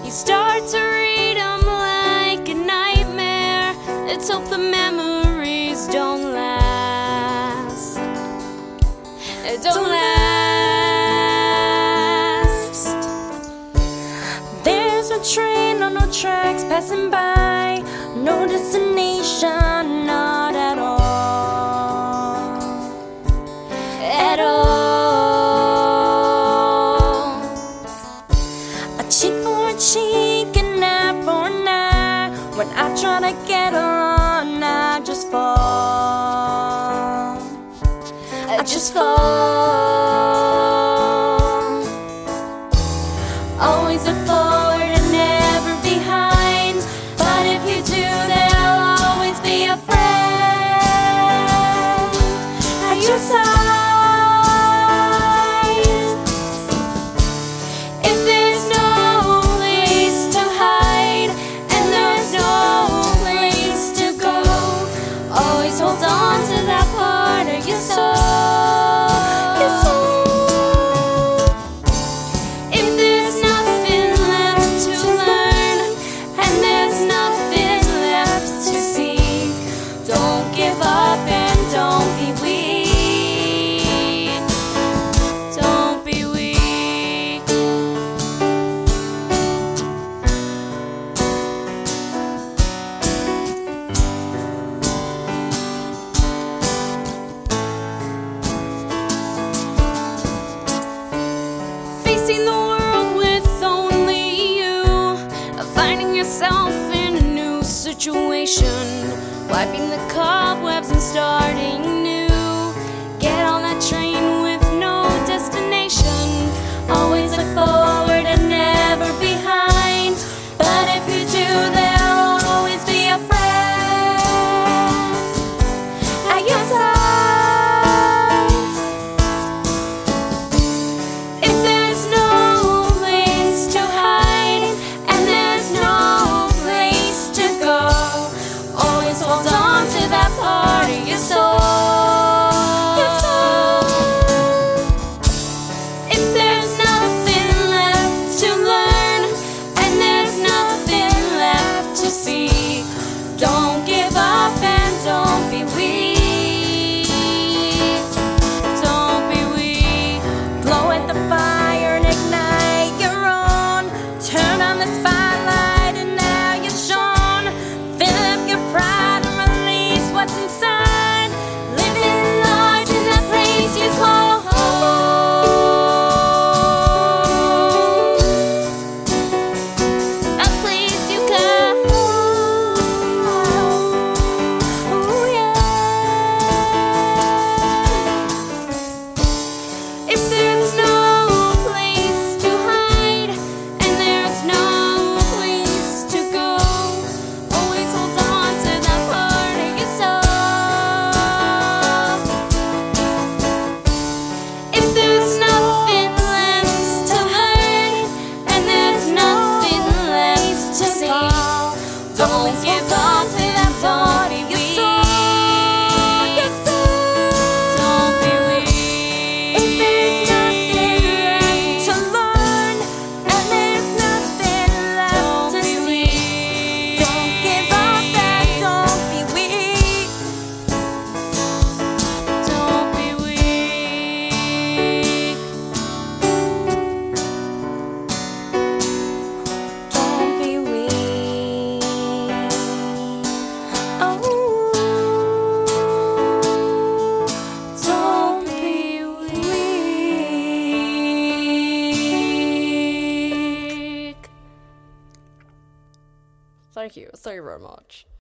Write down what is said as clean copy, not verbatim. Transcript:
You start to read them like a nightmare. Let's hope the memories don't last. Don't last. There's no train or no tracks passing by, no destination, not at all. At all. A cheek for a cheek and eye for an eye. When I try to get on, I just fall. I just fall. Always look forward and never behind. But if you do, there'll always be a friend at your side. If there's no place to hide and there's no place to go, always hold on to that part of your soul. Facing the world with only you, finding yourself in a new situation, wiping the cobwebs and starting new. Get on that train with no destination, always look forward and never behind. But if you do, there'll always be a friend at your side. Hold on to that part of your soul. If there's nothing left to learn and there's nothing left to see, don't give up and don't be weak. Don't be weak. Blow at the fire and ignite your own. Turn on the spotlight and now you're shown. Fill up your pride, what's inside, living large in that place you call home. That place you call home. Ooh, yeah. If there's no place to hide and there's no place to go, always hold on to that part of yourself. Don't give up to that part of your soul. Don't be weak. If there's nothing left to learn and there's nothing left to see, don't give up and don't be weak. Don't be weak. Don't be weak. Thank you very much.